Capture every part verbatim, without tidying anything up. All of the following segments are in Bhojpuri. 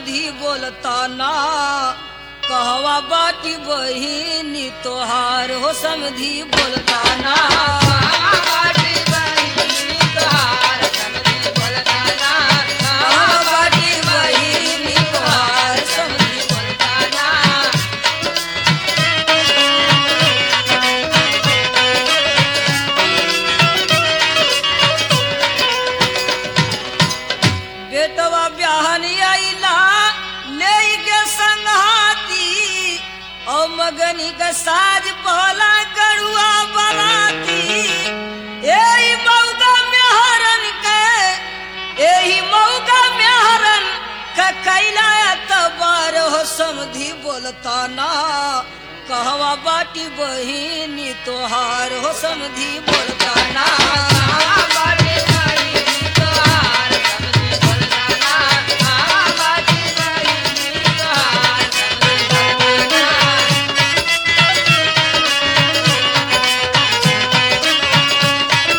समधी बोलता ना कहवा बाटी बहिनी तोहार हो समधी बोलता ना कहवा बाटी बहिनी तोहार समधी बोलता ना बेटवा ब्याहनी आईला ले के संघाती और मगनी का साज पहला गरुआ बराती यही मौका में हरन के यही मौका में हरन का कैला तबार हो समधी बोलता ना कहवा बाटी बहिनी तोहार हो समधी बोलता ना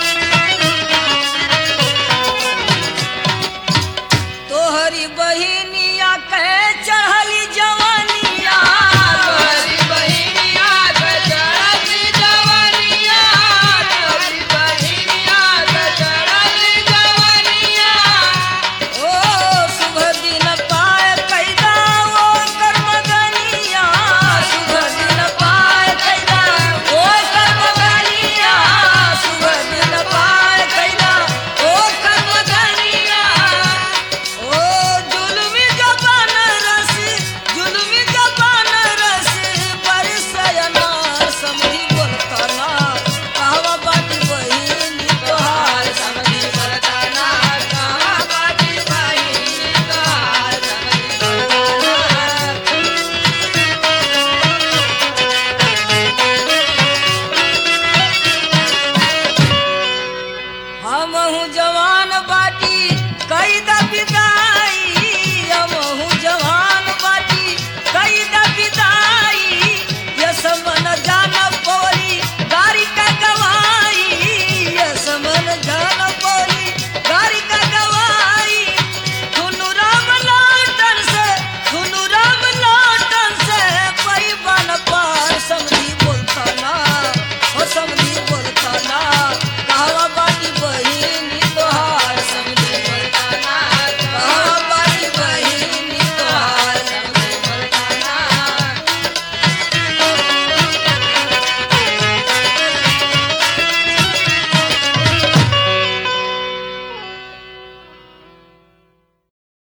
तोहरी बहिनी